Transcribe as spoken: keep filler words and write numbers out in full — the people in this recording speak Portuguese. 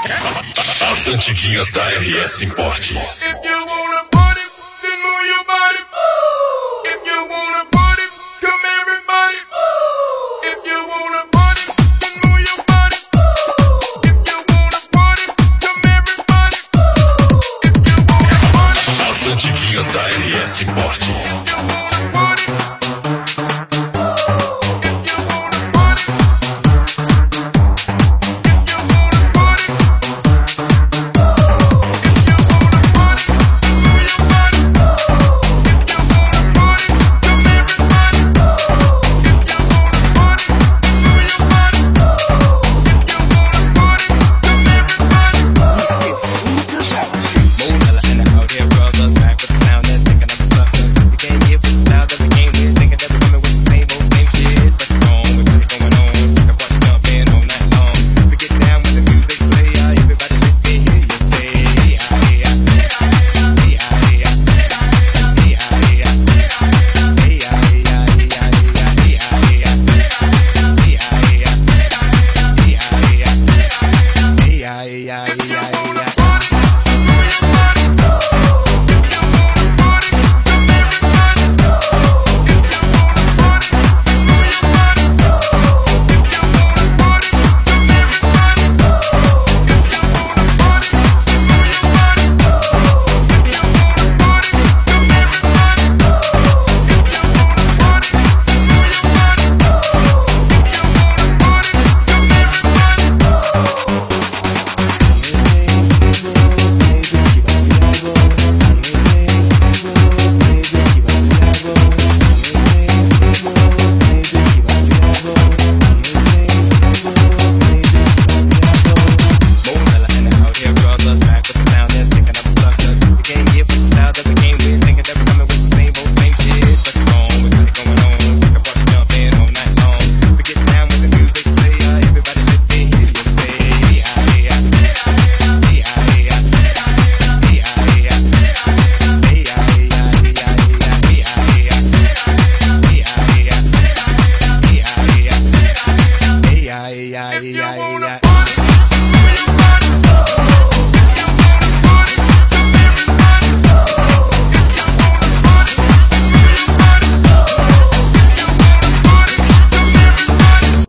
As antiguinhas da R S Importes. If you wanna party, then move your body. If you wanna party, come everybody. If you wanna party, then move your body. If you wanna party, come everybody. If you wanna party. As antiguinhas da R S Importes.